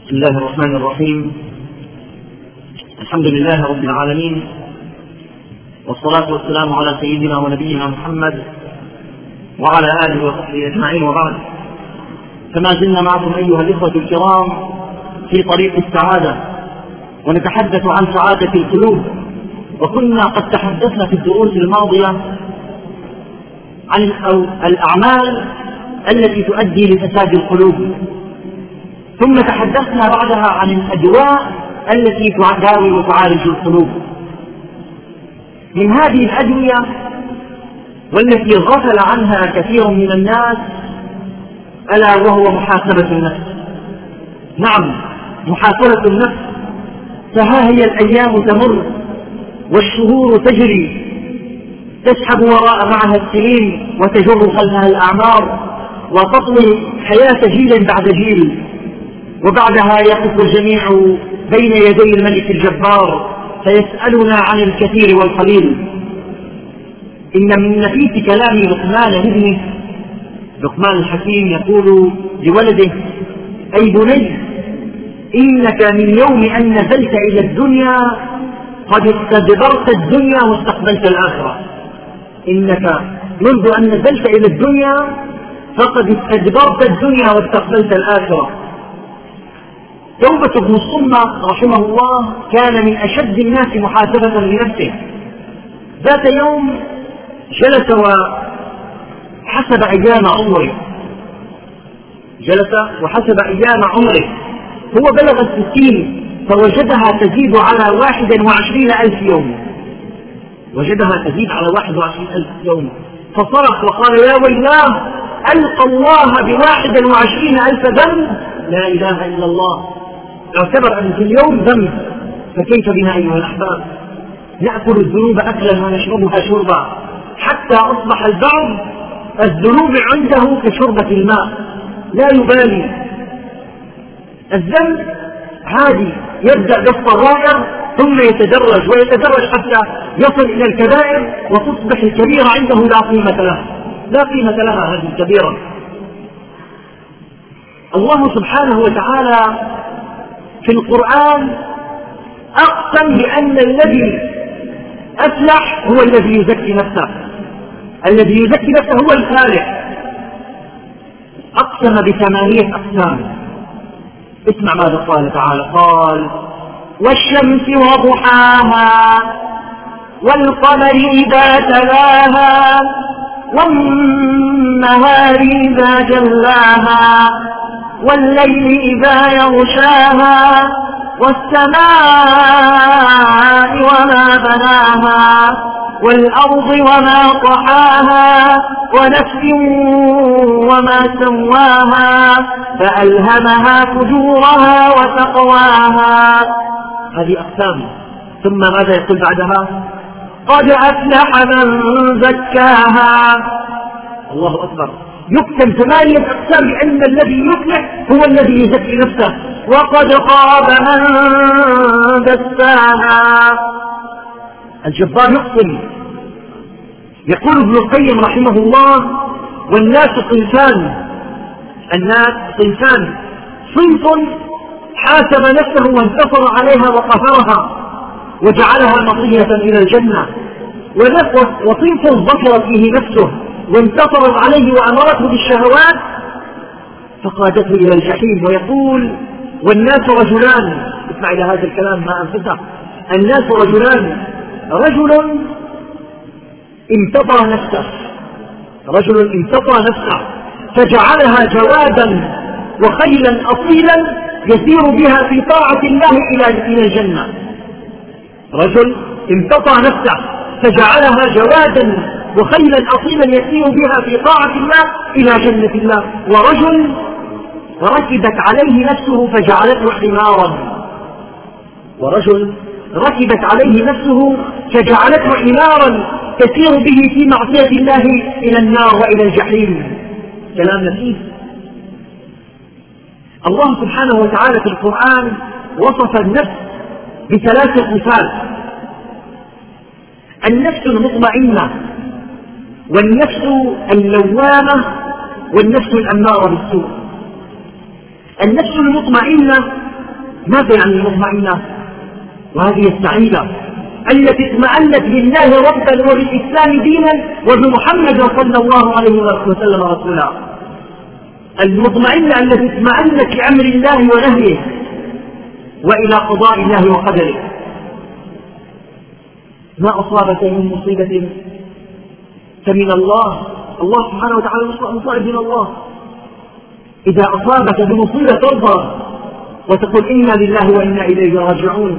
بسم الله الرحمن الرحيم. الحمد لله رب العالمين، والصلاة والسلام على سيدنا ونبينا محمد وعلى آله وصحبه أجمعين، وبعد. فما زلنا معكم أيها الإخوة الكرام في طريق السعادة، ونتحدث عن سعادة القلوب. وكنا قد تحدثنا في الدروس الماضية عن الأعمال التي تؤدي لفساد القلوب، ثم تحدثنا بعدها عن الأدواء التي تداوي وتعالج القلوب. من هذه الأدوية والتي غفل عنها كثير من الناس ألا وهو محاسبة النفس. نعم، محاسبة النفس. فها هي الأيام تمر والشهور تجري، تسحب وراء معها السنين وتجر خلفها الأعمار، وتطوي حياة جيل بعد جيل، وبعدها يقف الجميع بين يدي الملك الجبار فيسألنا عن الكثير والقليل. إن من نفيس كلام لقمان ابنه، لقمان الحكيم يقول لولده: أي بني، إنك من يوم أن نزلت إلى الدنيا قد استدبرت الدنيا واستقبلت الآخرة. إنك منذ أن نزلت إلى الدنيا فقد استدبرت الدنيا واستقبلت الآخرة. توبة بن الصمة رحمه الله كان من أشد الناس محاسبة لنفسه. ذات يوم جلس وحسب أيام عمره، هو بلغ 60 فوجدها تزيد على 21,000 يوم، فصرخ وقال: يا ويلاه، ألقى الله ب21,000 ذنب، لا إله إلا الله. اعتبر أن في اليوم ذنب، فكيف بنا أيها الأحباب؟ نأكل الذنوب أكلا ونشربها شربا، حتى أصبح البعض الذنوب عنده كشربة الماء، لا يبالي. الذنب عادي، يبدأ بالصغائر ثم يتدرج حتى يصل إلى الكبائر، وتصبح الكبيرة عنده لا قيمة لها هذه الكبيرة. الله سبحانه وتعالى في القرآن أقسم بأن الذي أفلح هو الذي يزكي نفسه، هو الفالح. أقسم ب8 أقسام. اسمع ماذا قال تعالى: قال: والشمس وضحاها، والقمر إذا تلاها، والنهار إذا جلاها، والليل إذا يغشاها، والسماء وما بناها، والأرض وما طحاها، ونفس وما سواها، فألهمها فجورها وتقواها. هذه أقسام. ثم ماذا يقول بعدها؟ قد أفلح من زكاها. الله أكبر. يقسم 8 أقسام بأن الذي يفلح هو الذي يزكي نفسه، وقد خاب من دساها. الجبار يقسم. يقول ابن القيم رحمه الله: والناس صنفان. صنف حاسب نفسه وانتصر عليها وقهرها وجعلها مطية إلى الجنة، وصنف ظفرت فيه نفسه وانتصرت عليه وأمرته بالشهوات فقادته إلى الجحيم. ويقول: والناس رجلان. اسمع إلى هذا الكلام ما أنفسه. الناس رجلان: رجل امتطى نفسه فجعلها جوادا وخيلا أصيلا يسير بها في طاعة الله إلى الجنة. رجل امتطى نفسه فجعلها جوادا وخيلا أصيلا يسير بها في طاعة الله إلى جنة الله. ورجل ركبت عليه نفسه فجعلته حمارا تسير به في معصية الله إلى النار وإلى الجحيم. كلام نفيس. الله سبحانه وتعالى في القرآن وصف النفس ب3 صفات: النفس المطمئنة، والنفس اللوامة، والنفس الأمارة بالسوء. النفس المطمئنة ماذا يعني المطمئنة؟ وهذه السعيدة التي اطمأنت بالله ربا وبالإسلام دينا وبمحمد صلى الله عليه وسلم رسولا. المطمئنة التي اطمأنت لأمر الله ونهيه وإلى قضاء الله وقدره. ما أصابك من مصيبة فمن الله، الله سبحانه وتعالى مصائب من الله. إذا أصابك بمصيبة ترضى وتقول إنا لله وإنا إليه راجعون.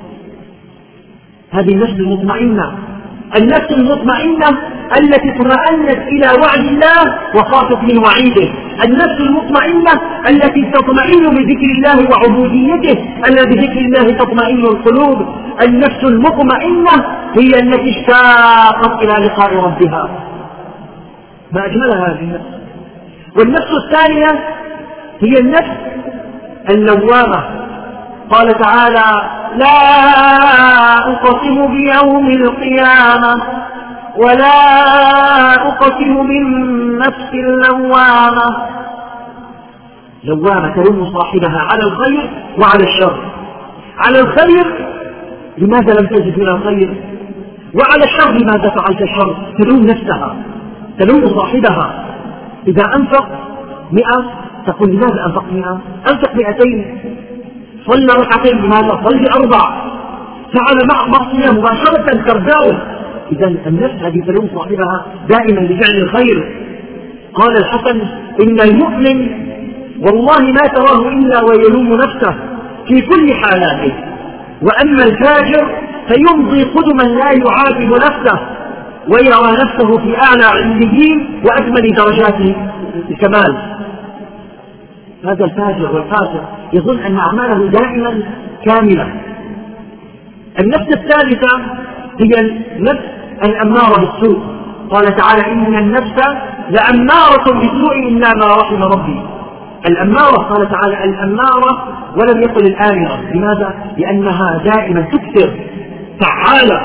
هذه النفس المطمئنة، النفس المطمئنة التي اطمأنت إلى وعد الله وخافت من وعيده، النفس المطمئنة التي تطمئن بذكر الله وعبوديته، ألا بذكر الله تطمئن القلوب. النفس المطمئنة هي التي اشتاقت إلى لقاء ربها. ما أجملها هذه النفس. والنفس الثانية هي النفس اللوامة. قال تعالى: لا أقسم بيوم القيامة ولا أقسم بالنفس اللوامة. لوامة تلوم صاحبها على الخير وعلى الشر. على الخير: لماذا لم تجد من الخير؟ وعلى الشر: لماذا فعلت الشر؟ تلوم نفسها، تلوم صاحبها. إذا أنفق 100 تقول: لماذا أنفق 100؟ أنفق 200. صلى ركعتين: لماذا؟ صلي 4. فعل معصية مباشرة ترجعه. إذا النفس هذه تلوم صاحبها دائما لفعل الخير. قال الحسن: إن المؤمن والله ما تراه إلا ويلوم نفسه في كل حالاته، وأما الفاجر فيمضي قدما لا يعاتب نفسه ويرى نفسه في أعلى عليين وأكمل درجات الكمال. هذا الفاجر والفاسق يظن أن أعماله دائما كاملة. النفس الثالثة هي النفس الأمارة بالسوء. قال تعالى: إن النفس لأمارة بالسوء إلا ما رحم ربي. الأمارة، قال تعالى: الأمارة ولم يقل الآمرة. لماذا؟ لأنها دائما تكثر، فعالة.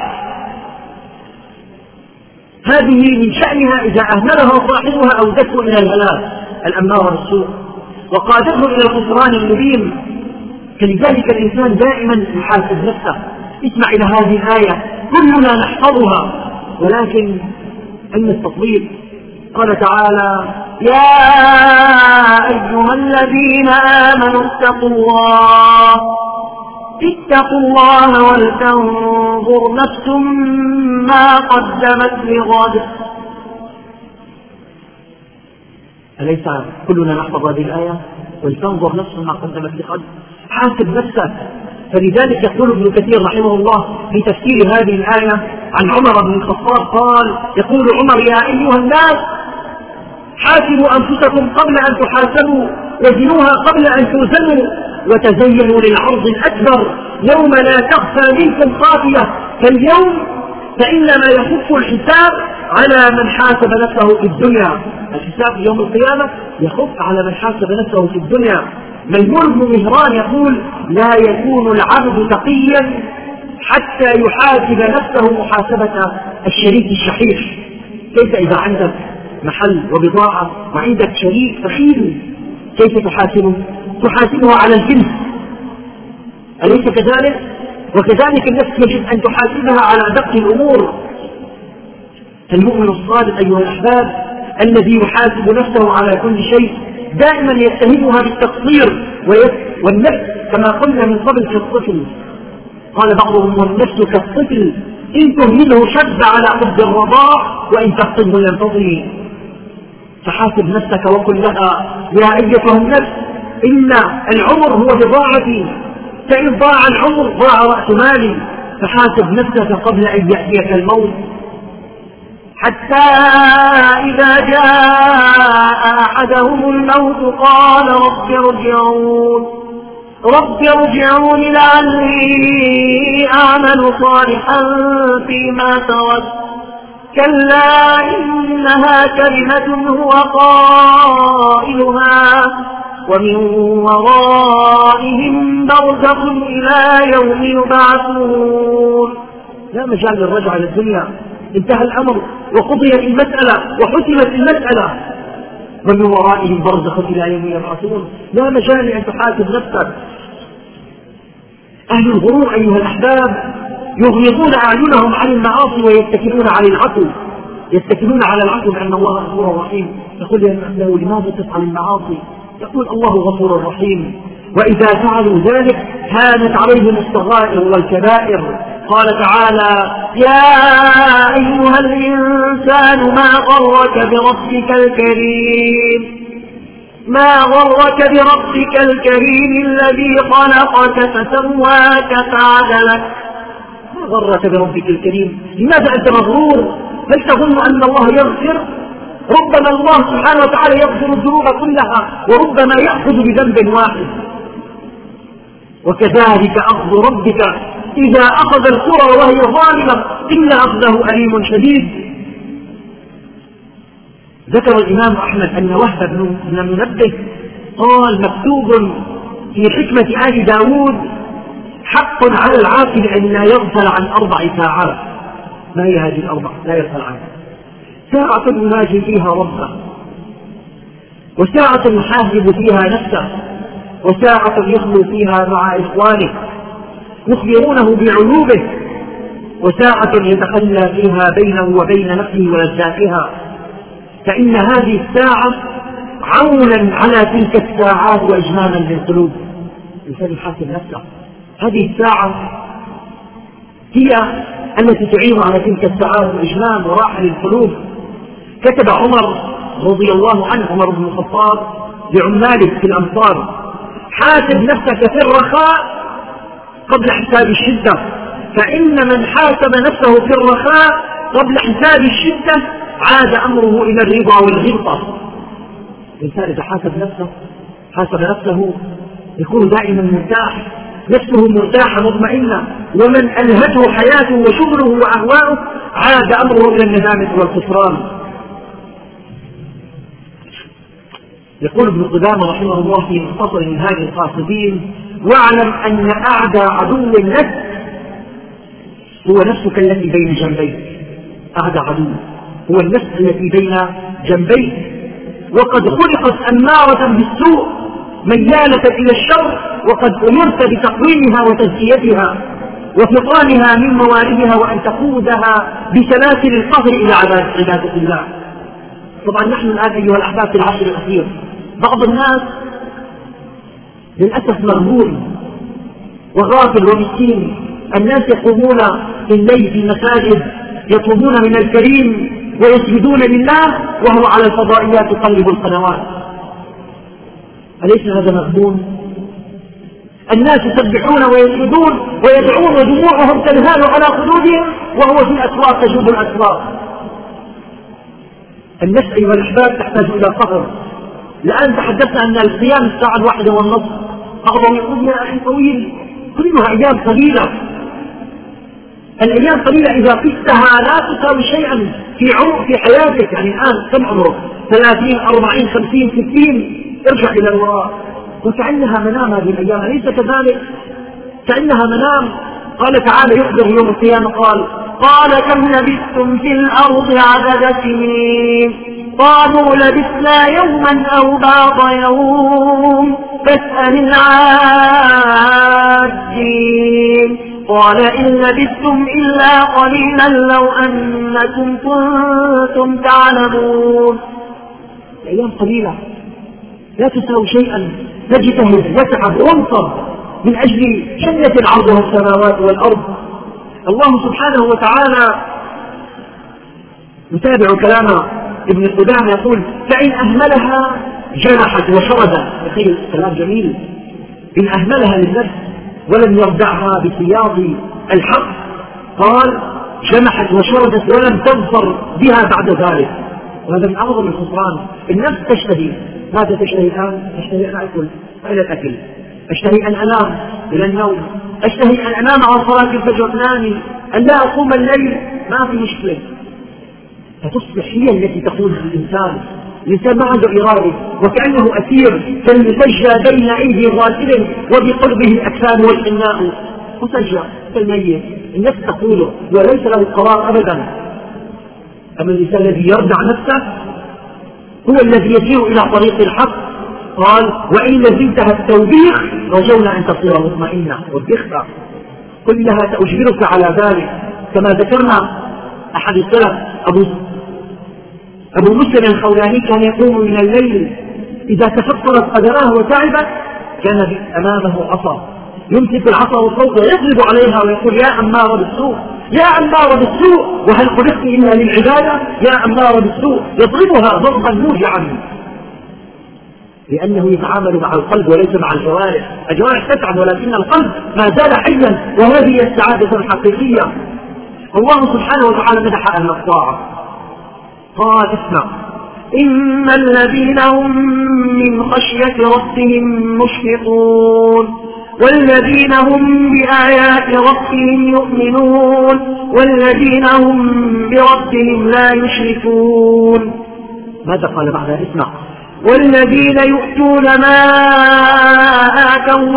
هذه من شأنها إذا أهملها صاحبها أودته إلى الهلاك، الأمارة بالسوء، وقادته إلى الخسران المبين. فلذلك الإنسان دائما يحاسب نفسه. اسمع إلى هذه الآية كلنا نحفظها، ولكن أين التطبيق؟ قال تعالى: يا أيها الذين آمنوا اتقوا الله ولتنظر نفس ما قدمت لغد. أليس كلنا نحفظ هذه الآية؟ ولتنظر نفس ما قدمت لغد. حاسب نفسك. فلذلك يقول ابن كثير رحمه الله في تفسير هذه الآية عن عمر بن الخطاب قال: يقول عمر: يا أيها الناس حاسبوا أنفسكم قبل أن تحاسبوا، وزنوها قبل أن توزنوا، وتزينوا للعرض الأكبر يوم لا تخفى منكم خافية. فاليوم فإنما يخف الحساب على من حاسب نفسه في الدنيا. الحساب يوم القيامة يخف على من حاسب نفسه في الدنيا. ميمون بن مهران يقول: لا يكون العبد تقيا حتى يحاسب نفسه محاسبة الشريك الشحيح. كيف إذا عندك محل وبضاعة وعندك شريك فخيل، كيف تحاسبه؟ تحاسبه على الجنس، أليس كذلك؟ وكذلك النفس يجب أن تحاسبها على أدق الأمور. المؤمن الصادق أيها الأحباب الذي يحاسب نفسه على كل شيء دائما يتهمها بالتقصير، والنفس كما قلنا من قبل كالطفل. قال بعضهم: والنفس كالطفل إن تهمله شد على حب الرضاع وإن تفقده ينتظر. فحاسب نفسك وقل لها: يا أيتها النفس إن العمر هو بضاعتي، فإن ضاع العمر ضاع رأس مالي. فحاسب نفسك قبل أن يأتيك الموت. حتى إذا جاء أحدهم الموت قال: رب ارجعون لعلي أعمل صالحا فيما تركت. كلا إنها كلمة هو قائلها ومن ورائهم برزخ إلى يوم يبعثون. لا مجال للرجعة إلى الدنيا، انتهى الأمر وقضيت المسألة وحسمت المسألة. ومن ورائهم برزخ إلى يوم يبعثون. لا مجال أن تحاسب نفسك. أهل الغرور أيها الأحباب يغمضون أعينهم عن المعاصي ويتكلون على العقل، يتكلون على العقل أن الله غفور رحيم. يقول له لماذا تفعل المعاصي؟ يقول الله غفور رحيم. وإذا فعلوا ذلك هانت عليهم الصغائر والكبائر. قال تعالى: يا أيها الإنسان ما غرك بربك الكريم، ما غرك بربك الكريم الذي خلقك فسواك فعدلك. ما غرك بربك الكريم؟ لماذا أنت مغرور؟ هل تظن أن الله يغفر؟ ربما الله سبحانه وتعالى يغفر الذنوب كلها، وربما يأخذ بذنب واحد. وكذلك أخذ ربك إذا أخذ القرى وهي ظالمة إن أخذه أليم شديد. ذكر الإمام أحمد أن وهب بن منبه قال: مكتوب في حكمة آل داود: حق على العاقل أن لا يغفل عن 4 ساعات. ما هي هذه ال4 لا يغفل عنها؟ ساعة يناجي فيها ربه، وساعة يحاسب فيها نفسه، وساعة يخلو فيها مع إخوانه يخبرونه بعيوبه، وساعة يتخلى فيها بينه وبين نفسه ولذاتها. فإن هذه الساعة عونا على تلك الساعات وإجمالا للقلوب. الإنسان يحاسب نفسه. هذه الساعة هي التي تعين على تلك الساعات وإجمال وراحة للقلوب. كتب عمر رضي الله عنه، عمر بن الخطاب، لعماله في الأمصار: حاسب نفسك في الرخاء قبل حساب الشدة، فإن من حاسب نفسه في الرخاء قبل حساب الشدة عاد أمره إلى الرضا والغبطة. الإنسان إذا حاسب نفسه يكون دائما مرتاح، نفسه مرتاحة مطمئنة. ومن ألهته حياته وشغله وأهواؤه عاد أمره إلى الندامة والخسران. يقول ابن قدامة رحمه الله في مختصر منهاج القاصدين: واعلم أن أعدى عدو النفس هو نفسك التي بين جنبيك. أعدى عدو هو النفس التي بين جنبيك، وقد خلقت أمارة بالسوء ميالة إلى الشر، وقد أمرت بتقويمها وتزكيتها وفطانها من مواردها، وأن تقودها بسلاسل القهر إلى عبادة الله. طبعا نحن الآن أيها الأحباب في العصر الأخير بعض الناس للأسف مغمور وغافل ومسكين. الناس يقومون في الليل في المساجد يطلبون من الكريم ويسجدون لله، وهو على الفضائيات يقلب القنوات. أليس هذا مغبون؟ الناس يسبحون ويسجدون ويدعون ودموعهم تنهال على خدودهم، وهو في الأسواق تجوب الأسواق. النفس أيها الأحباب تحتاج إلى قهر. الآن تحدثنا أن القيام الساعة 1:30، بعضهم يقول: يا أخي طويل، كلها أيام قليلة. الأيام قليلة إذا قستها لا تساوي شيئا في حياتك. يعني الآن كم عمرك؟ 30 40 50 60. ارجع إلى الوراء. وكأنها منام هذه الأيام، أليس كذلك؟ كأنها منام. قال تعالى يخبر يوم القيامة قال كم لبثتم في الأرض عدد سنين؟ قالوا لبثنا يوما أو بعض يوم فاسأل العادين. قال إن لبثتم إلا قليلا لو أنكم كنتم تعلمون. الأيام قليلة لا تساوي شيئا. نجتهد وتعب ونصب من أجل جنة عرضها السماوات والأرض. الله سبحانه وتعالى نتابع كلام ابن قدامة يقول: فإن أهملها جنحت وشردت. يقول كلام جميل: إن أهملها للنفس ولم يردعها بسياط الحق قال جنحت وشردت ولم تظفر بها بعد ذلك. وهذا من أعظم الخسران. النفس تشتهي، ماذا تشتهي الآن؟ تشتهي أن أكل إلى الأكل، أشتهي أن أنام إلى النوم، أشتهي أن أنام على صلاة الفجر نامي، أن لا أقوم الليل، ما في مشكلة. فتصبح هي التي تقود الإنسان. الإنسان ما عنده إرادة، وكأنه أسير كالمسجى بين أيدي غاسل وبقلبه الأكفان والحناء مسجى كالميت. النفس تقوله وليس له قرار أبدا. أما الإنسان الذي يردع نفسه هو الذي يسير إلى طريق الحق. قال وإن زدتها التوبيخ رجونا أن تصير مطمئنة وبخها كلها تأجبرك على ذلك. كما ذكرنا أحد السلف أبو مسلم الخولاني كان يقوم من الليل إذا تفطرت قدماه وتعبت كان أمامه عصا يمسك العصا والصوت ويضرب عليها ويقول يا أمار بالسوء يا أمار بالسوء وهل خلقت إلا للعبادة يا أمار بالسوء، يضربها ضربا موجعا لأنه يتعامل مع القلب وليس مع الجوارح. الجوارح تتعب ولكن القلب ما زال حيا، وهذه السعادة الحقيقية. الله سبحانه وتعالى مدح أهل الطاعة قال اسمع إن الذين هم من خشية ربهم مشفقون والذين هم بآيات ربهم يؤمنون والذين هم بربهم لا يشركون. ماذا قال بعدها؟ اسمع والذين يؤتون ما آتوا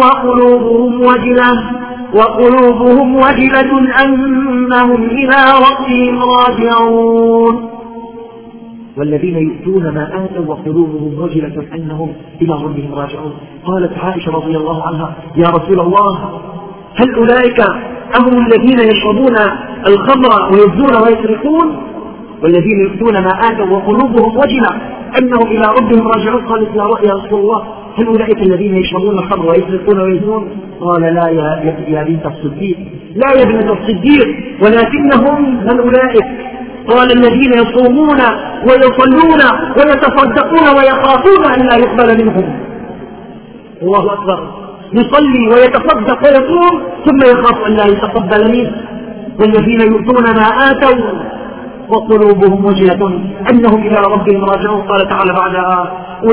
وقلوبهم وجلة أنهم إلى ربهم راجعون. والذين يؤتون ما آتوا وقلوبهم وجلة أنهم إلى ربهم راجعون. قالت عائشة رضي الله عنها يا رسول الله هل أولئك هم الذين يشربون الخمر ويزنون ويسرقون؟ والذين يؤتون ما آتوا وقلوبهم وجلة أنهم إلى ربهم راجعون. قالت يا رسول الله هل أولئك الذين يشربون الخمر ويسرقون ويزنون؟ قال لا يا بنت الصديق، لا يا ابنة الصديق، ولكنهم من أولئك؟ قال الذين يصومون ويصلون ويتصدقون ويخافون أن لا يقبل منهم. الله أكبر، يصلي ويتصدق ويصوم ثم يخاف أن لا يتقبل منه. والذين يؤتون ما آتوا وقلوبهم وجلة أنهم إلى ربهم راجعون. قال تعالى بعدها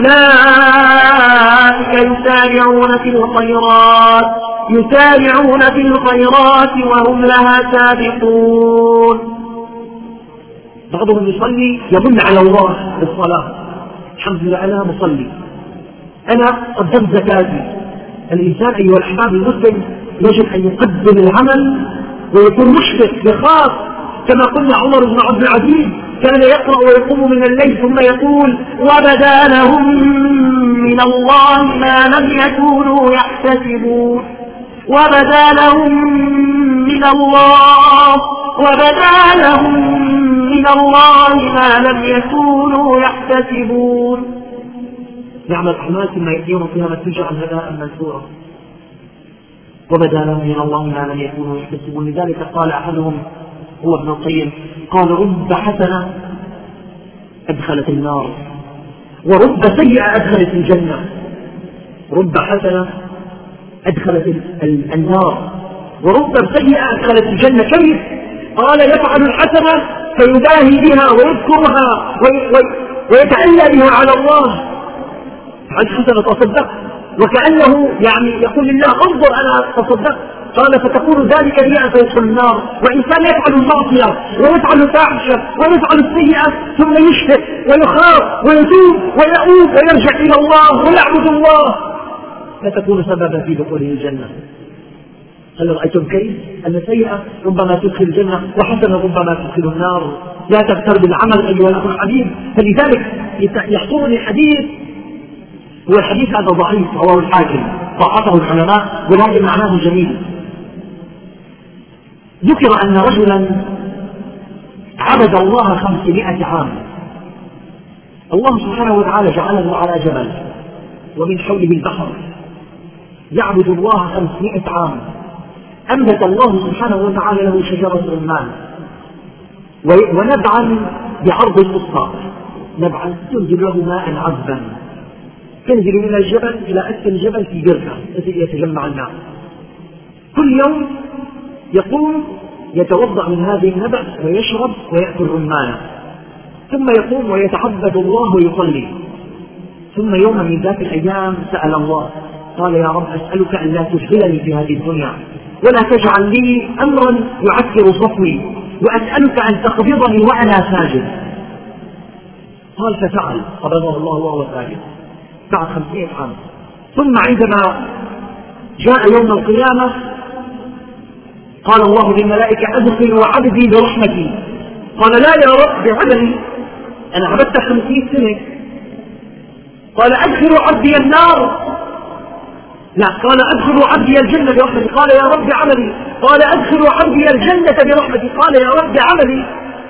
أولئك يسارعون في الخيرات وهم لها سابقون. بعضهم يصلي يمن على الله بالصلاة، الحمد لله أنا مصلي، أنا قدمت زكاتي. الإنسان أيها الأحباب المسلم يجب أن يقدم العمل ويكون مشفق يخاف. كما قلنا عمر بن عبد العزيز كان يقرأ ويقوم من الليل ثم يقول وبدا لهم من الله ما لم يكونوا يحتسبون. وبدا لهم من الله ما لم يكونوا يحتسبون. يعمل أعمال ثم يأتيهم فيها تجعل هباء منثورا. وبدا لهم من الله ما لم يكونوا يحتسبون. لذلك قال أحدهم هو ابن القيم قال رب حسنة أدخلت النار ورب سيئة أدخلت الجنة. رب حسنة أدخلت النار ورب سيئة أدخلت الجنة. كيف؟ قال يفعل الحسنة فيباهي بها ويذكرها ويتألى بها على الله. الحسنة تصدق وكأنه يعني يقول لله انظر أنا تصدق. قال فتقول ذلك لي أن فيدخل النار. وإنسان يفعل المعصية ويفعل الفاحشة ويفعل السيئة ثم يشفق ويخاف ويتوب ويؤوب ويرجع إلى الله ويعبد الله فتكون سببا في دخوله الجنة. هل رأيتم كيف أن سيئة ربما تدخل الجنة وحسنة ربما تدخل النار؟ لا تغتر بالعمل أيها الأخ الحبيب. فلذلك يحصرني حديث، هو الحديث هذا ضعيف رواه الحاكم ضعفه العلماء ولكن معناه جميل. ذكر أن رجلا عبد الله 500 عام. الله سبحانه وتعالى جعله على جبل ومن حوله البحر يعبد الله 500 عام. أنبت الله سبحانه وتعالى له شجرة رمان ونبعا بعرض الوسطى، نبعا تنزل له ماء عذبا تنزل من الجبل إلى أسفل الجبل في بركة يتجمع الماء. كل يوم يقوم يتوضأ من هذه النبع ويشرب ويأكل رمانه، ثم يقوم ويتعبد الله ويصلي. ثم يوم من ذات الأيام سأل الله قال يا رب أسألك أن لا تشغلني في هذه الدنيا ولا تجعل لي أمرا يعكر صفوي، وأسألك أن تقبضني وأنا ساجد. قال ففعل، قبضه الله وهو ساجد بعد 500 عام. ثم عندما جاء يوم القيامة قال الله للملائكة أدخلوا عبدي برحمتي. قال لا يا رب بعدني، أنا عبدت 50 سنة. قال أدخلوا عبدي النار، لا قال أدخلوا عبدي الجنة برحمتي، قال يا رب عملي، قال أدخلوا عبدي الجنة برحمتي، قال يا رب عملي،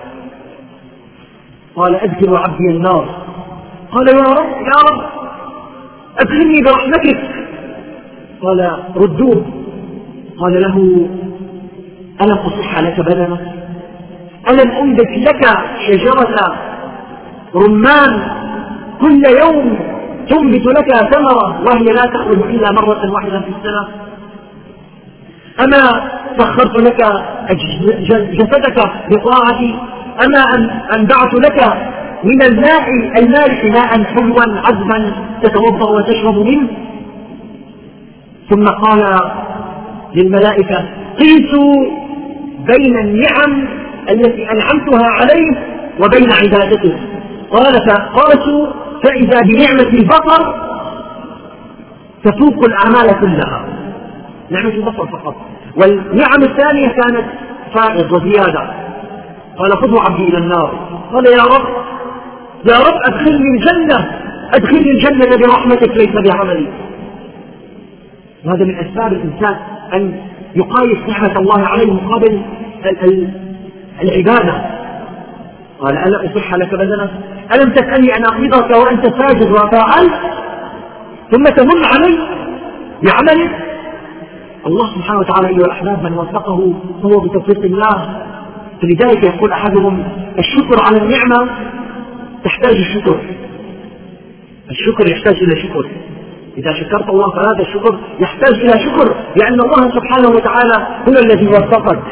قال أدخلوا عبدي النار، قال يا رب أدخلني برحمتك، قال ردوه، قال له ألم أصح لك بدنك؟ ألم أنبت لك شجرة رمان كل يوم تنبت لك ثمرة وهي لا تخرج إلا مرة واحدة في السنة؟ أما سخرت لك جسدك بطاعتي؟ أما أنبعت لك من الماء المالح ماء حلوا عذبا تتوضأ وتشرب منه؟ ثم قال للملائكة قيسوا بين النعم التي أنعمتها عليه وبين عبادته، قال فقاسوا فإذا بنعمة البصر تفوق الأعمال كلها، نعمة البصر فقط، والنعم الثانية كانت فائض وزيادة. قال خذوا عبدي إلى النار، قال يا رب أدخلني الجنة برحمتك ليس بعملي. وهذا من أسباب الإنسان أن يقايس نعمة الله عليه مقابل العبادة. قال ألا أصح لك بدنك؟ ألم تسألني أن أقبضك وأنت ساجد وفاعل ثم تمن علي بعملك؟ الله سبحانه وتعالى أيها الأحباب من وفقه هو بتوفيق الله. فلذلك يقول أحدهم الشكر على النعمة تحتاج الشكر يحتاج إلى شكر. إذا شكرت الله فهذا الشكر يحتاج إلى شكر، لأن الله سبحانه وتعالى هو الذي وفقك.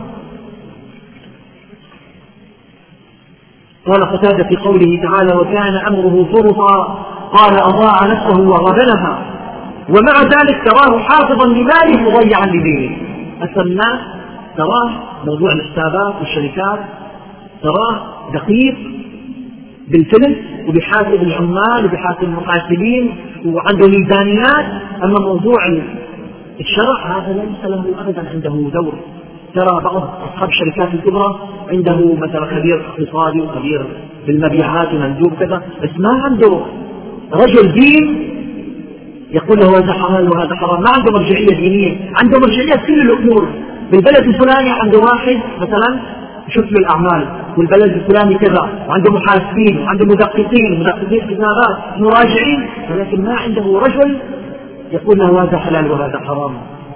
قال قتادة في قوله تعالى وكان أمره فرطا، قال أضاع نفسه وغبنها، ومع ذلك تراه حافظا لماله مضيعا لدينه. الناس تراه موضوع الحسابات والشركات، تراه دقيق بالفلس وبحاسب العمال وبحاسب المحاسبين وعنده ميزانيات، أما موضوع الشرع هذا ليس له أبدا عنده دور. ترى بعض أصحاب الشركات الكبرى عنده مثلا خبير اقتصادي وخبير بالمبيعات ومندوب كذا، بس ما عنده رجل دين يقول له هذا حلال وهذا حرام، ما عنده مرجعية دينية، عنده مرجعية في كل الأمور. بالبلد الفلاني عنده واحد مثلا يشوف له الأعمال، والبلد الفلاني كذا، وعنده محاسبين وعنده مدققين حسابات مراجعين، ولكن ما عنده رجل يقول له هذا حلال وهذا حرام.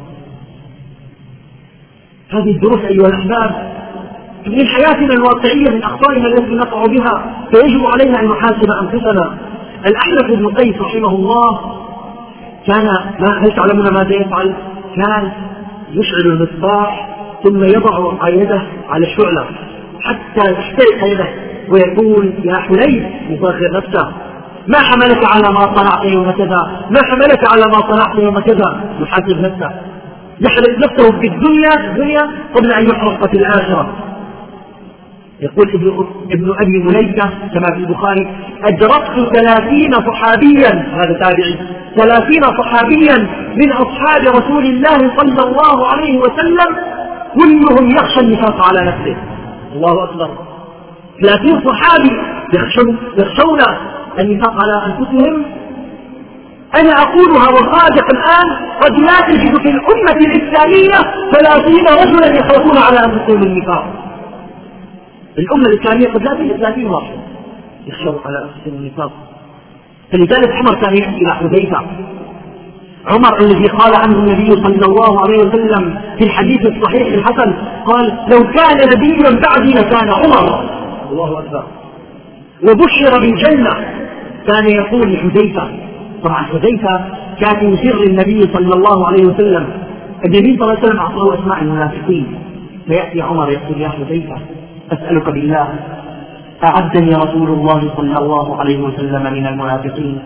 هذه الدروس أيها الأحباب من حياتنا الواقعية، من أخطائنا التي نقع بها، فيجب علينا أن نحاسب أنفسنا. الأحنف بن قيس رحمه الله كان هل تعلمون ماذا يفعل؟ كان يشعل المصباح ثم يضع يده على الشعلة حتى تحترق يده ويقول يا حليف يصغر نفسه ما حملك على ما صنعت يوم كذا، ما حملك على ما صنعت يوم كذا، يحاسب نفسه، يحرق نفسه في الدنيا قبل أن يحرق في الآخرة. يقول ابن أبي مليكة كما في البخاري أدركت 30 صحابيا، هذا تابعي، 30 صحابيا من أصحاب رسول الله صلى الله عليه وسلم كلهم يخشى النفاق على نفسه. الله أكبر، 30 صحابي يخشون النفاق على أنفسهم. أنا أقولها وصادق الآن، قد لا تجد في الأمة الإسلامية 30 رجلا يخافون على أنفسهم النفاق. الأمة الإسلامية قد لا تجد 30 واحد يخشون على أنفسهم النفاق. فلذلك عمر كان يحكي إلى حذيفة، عمر الذي قال عنه النبي صلى الله عليه وسلم في الحديث الصحيح الحسن قال لو كان نبيا بعدي لكان عمر. الله أكبر. وبشر بالجنة كان يقول لحذيفة، طبعا حذيفة كان يسر النبي صلى الله عليه وسلم، النبي صلى الله عليه وسلم أعطاه أسماء المنافقين، فيأتي عمر يقول يا حذيفة أسألك بالله أعدني رسول الله صلى الله عليه وسلم من المنافقين.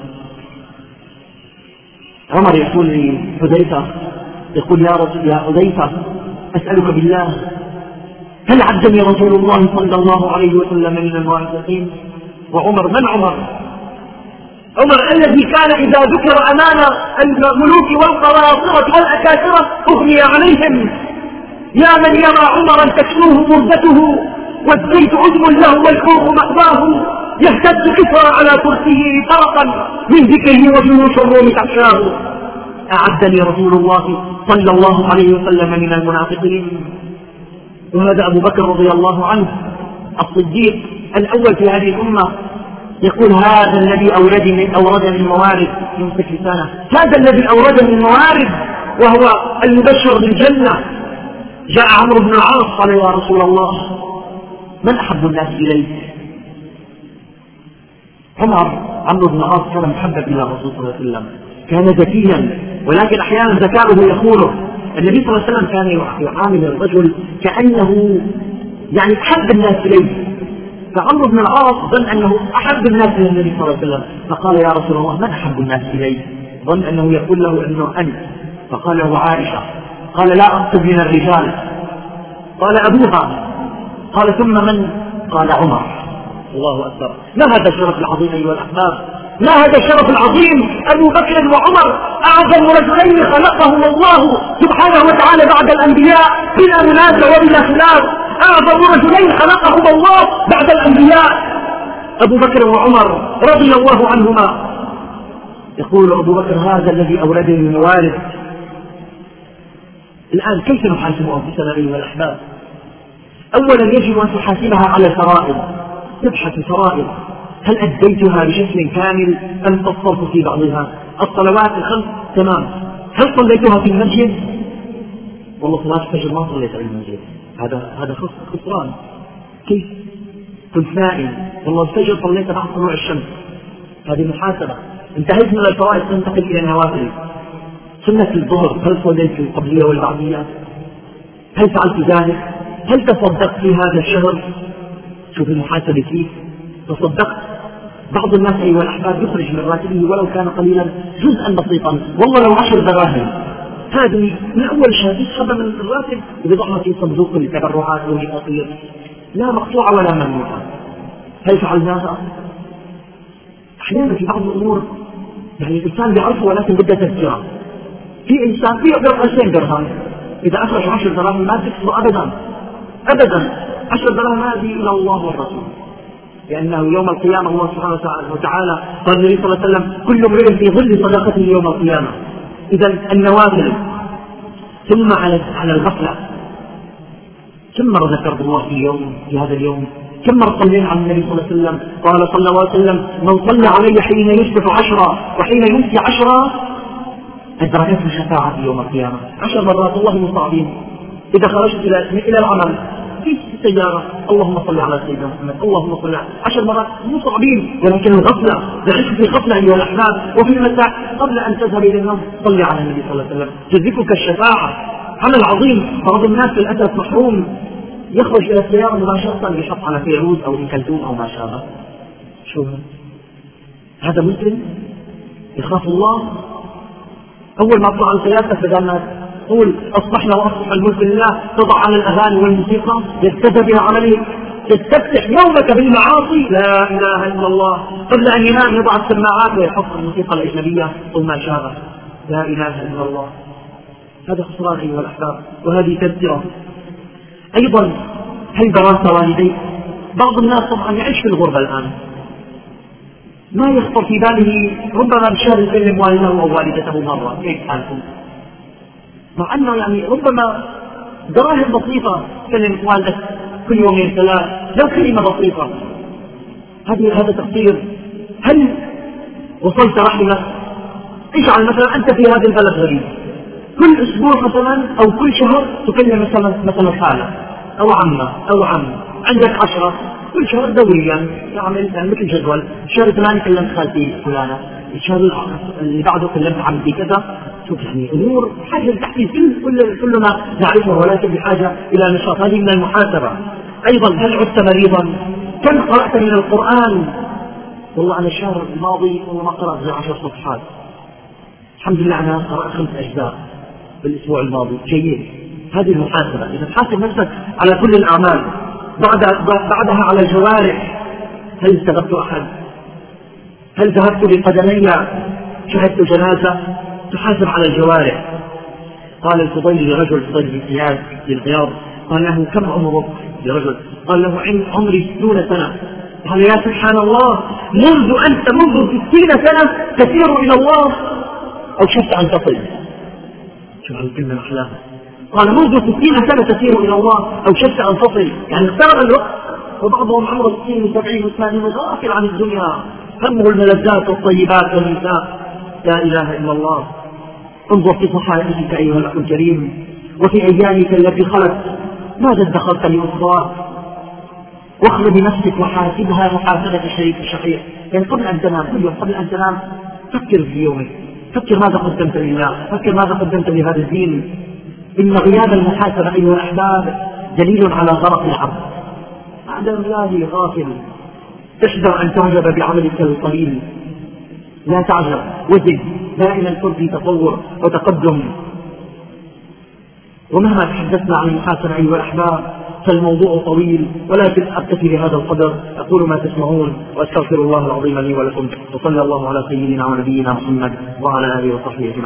عمر يقول لحذيفة يقول يا حذيفة أسألك بالله هل عدني رسول الله صلى الله عليه وسلم من المنافقين؟ وعمر من عمر الذي كان إذا ذكر أمام الملوك والقراصرة والأكاثرة أغني عليهم، يا من يرى عمرا تكسوه مردته والزيت عذب له والكوخ مأواه يهتز كسرى على كرسيه طرقا من ذكره وجيوش الروم تخشاه. أعدني رسول الله صلى الله عليه وسلم من المنافقين. وهذا أبو بكر رضي الله عنه الصديق الأول في هذه الأمة يقول هذا الذي أوردني الموارد يمسك لسانه، هذا الذي أوردني الموارد وهو المبشر بالجنة. جاء عمرو بن العاص قال يا رسول الله من أحب الناس إليك؟ عمرو بن العاص كان محبب إلى الرسول صلى الله عليه وسلم، كان ذكيا ولكن أحيانا ذكاؤه يخونه. النبي صلى الله عليه وسلم كان يعامل الرجل كأنه يعني أحب الناس إليه، فعمرو بن العاص ظن أنه أحب الناس إلى النبي صلى الله عليه وسلم، فقال يا رسول الله من أحب الناس إليه؟ ظن أنه يقول له أنه أنت، فقال له عائشة. قال لا أقصد من الرجال. قال أبوها. قال ثم من؟ قال عمر. الله أكبر. ما هذا الشرف العظيم أيها الأحباب، ما هذا الشرف العظيم. أبو بكر وعمر أعظم رجلين خلقهما الله سبحانه وتعالى بعد الأنبياء بلا منازع وبلا خلاف، أعظم رجلين خلقهما الله بعد الأنبياء أبو بكر وعمر رضي الله عنهما. يقول أبو بكر هذا الذي أوردني الموارد. الآن كيف نحاسب أنفسنا أيها الأحباب؟ أولا يجب أن تحاسبها على الفرائض، تبحث فرائض هل أديتها بشكل كامل أم قصرت في بعضها؟ الصلوات الخمس تمام، هل صليتها في المسجد؟ والله صلاة الفجر ما صليت في المسجد، هذا خسران. كيف؟ كنت نائم والله الفجر صليت بعد طلوع الشمس، هذه محاسبة. انتهيت من الفرائض تنتقل إلى النوافل. سنة الظهر هل صليت القبلية والبعدية؟ هل فعلت ذلك؟ هل تصدقت في هذا الشهر؟ شوف المحاسبة كيف تصدقت. بعض الناس أيها الأحباب يخرج من راتبه ولو كان قليلا جزءا بسيطا، والله لو 10 دراهم، هذه من أول شهر يسحب من الراتب ويضعها في صندوق التبرعات والفقير، لا مقطوعة ولا ممنوعة. هل فعلناها؟ أحيانا في بعض الأمور يعني الإنسان يعرفه ولكن بدأ تذكره. في إنسان يقدر 2000 درهم، إذا أخرج 10 دراهم ما تكسبه أبدا أبدا. 10 دراهم هذه إلى الله والرسول، لأنه يوم القيامة الله سبحانه وتعالى قال النبي صلى الله عليه وسلم كل امرئ في ظل صدقته يوم القيامة. إذا النوافل. ثم على الغفلة، كم مرة ذكرت الله في هذا اليوم؟ كم مرة صلينا على النبي صلى الله عليه وسلم؟ قال صلى الله عليه وسلم من صلى علي حين يصبح 10 وحين يمسي 10 أدركته الشفاعة يوم القيامة. 10 مرات الله المصابين. إذا خرجت إلى العمل في السيارة اللهم صل على سيدنا محمد، اللهم صل على 10 مرات مو صعبين، ولكن الغفلة، نعيش في غفلة أيها الأحباب. وفي المساء قبل أن تذهب إلى النوم صل على النبي صلى الله عليه وسلم تدركك الشفاعة. عمل عظيم. بعض الناس للأسف محروم، يخرج إلى السيارة مباشرة يشط على فيروز أو أم كلثوم أو ما شابه. شو هذا مسلم يخاف الله؟ أول ما تطلع القيادة بدل ما تقول أصبحنا وأصبح الملك لله تضع على الأغاني والموسيقى يستهزئ بها عمله، تستفتح يومك بالمعاصي. لا إله إلا الله. قبل أن ينام يضع السماعات ويحط الموسيقى الأجنبية أو ما شابه. لا إله إلا الله. هذا خسران أيها الأحباب، وهذه تذكرة. أيضا هل بررت والديك؟ بعض الناس طبعا يعيش في الغربة الآن، ما يخطر في باله ربما بشهر يكلم والده أو والدته مرة كيف حالكم، مع أنه يعني ربما دراهم بسيطة تكلم والدك كل يومين 3 لو كلمة بسيطة. هذا تقصير. هل وصلت رحمك؟ اجعل مثلا أنت في هذا البلد غريب، كل أسبوع مثلا أو كل شهر تكلم مثلا خالة أو عمة أو عم، عندك 10 كل شهر دوريا يعمل مثل جدول. الشهر الثاني كلمت خالتي فلانة، الشهر اللي بعده كلمت عمتي كذا. شوف يعني أمور حاجة لتحديث كلنا نعرفها، ولكن بحاجة إلى نشاط. هذه من المحاسبة. أيضا هل عدت مريضا؟ كم قرأت من القرآن؟ والله أنا الشهر الماضي والله ما قرأت غير 10 صفحات، الحمد لله أنا قرأت 5 أجزاء بالأسبوع الماضي. جيد. هذه المحاسبة. إذا تحاسب نفسك على كل الأعمال. بعدها على الجوارح، هل استغبت أحد؟ هل ذهبت بقدمي شهدت جنازة؟ تحاسب على الجوارح. قال الفضيل لرجل، فضيل بن عياض للغياض، قال له كم عمرك؟ لرجل قال له عمري 60 سنة. قال يا سبحان الله، منذ 60 سنة تسير إلى الله أو شفت أن تصل. شوف الكلمة الأحلام. قال منذ 60 سنة تسير إلى الله أو شفت أن تصل، يعني اقترب الوقت وبعضهم عمره 60 و70 و80 غافل عن الدنيا، همه الملذات والطيبات والنساء. لا إله إلا الله. انظر في صحائفك أيها الأخ الكريم وفي أيامك التي خلت، ماذا ادخرت لأخراك؟ واخذ بنفسك وحاسبها محاسبة الشريك الشقيق. يعني قبل أن تنام كل يوم، قبل أن تنام فكر في يومك، فكر ماذا قدمت لله، فكر ماذا قدمت لهذا الدين. إن غياب المحاسبة أيها الأحباب دليل على غرق العبد. بعد الله غافل، تشجع أن تعجب بعملك القليل، لا تعجب، وزد دائما ترضي تطور وتقدم. ومهما تحدثنا عن المحاسبة أيها الأحباب فالموضوع طويل، ولكن أكتفي بهذا القدر. أقول ما تسمعون وأستغفر الله العظيم لي ولكم، وصلى الله على سيدنا ونبينا محمد وعلى آله وصحبه أجمعين.